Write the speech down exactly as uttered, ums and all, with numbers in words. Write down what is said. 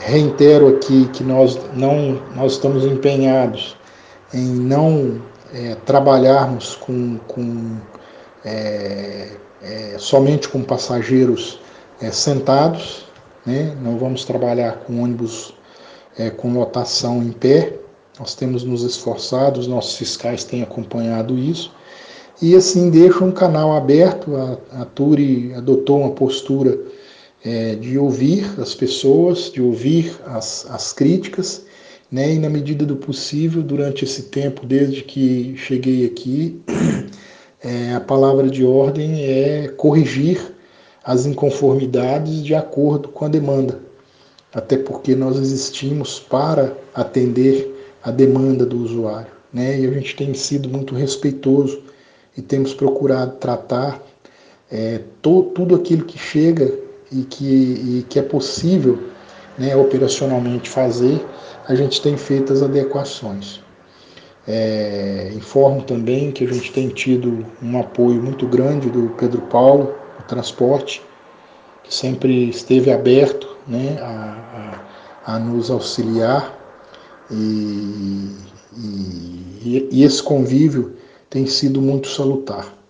reitero aqui que nós, não, nós estamos empenhados em não é, trabalharmos com, com, é, é, somente com passageiros é, sentados, né? Não vamos trabalhar com ônibus é, com lotação em pé. Nós temos nos esforçado, os nossos fiscais têm acompanhado isso, e assim deixa um canal aberto. A, a Turi adotou uma postura é, de ouvir as pessoas, de ouvir as, as críticas, né? E na medida do possível, durante esse tempo, desde que cheguei aqui, é, a palavra de ordem é corrigir as inconformidades de acordo com a demanda, até porque nós existimos para atender a demanda do usuário, né? E a gente tem sido muito respeitoso e temos procurado tratar é, to, tudo aquilo que chega e que, e que é possível, né, operacionalmente fazer. A gente tem feito as adequações. É, informo também que a gente tem tido um apoio muito grande do Pedro Paulo, o transporte, que sempre esteve aberto, né, a, a, a nos auxiliar, e, e, e esse convívio tem sido muito salutar.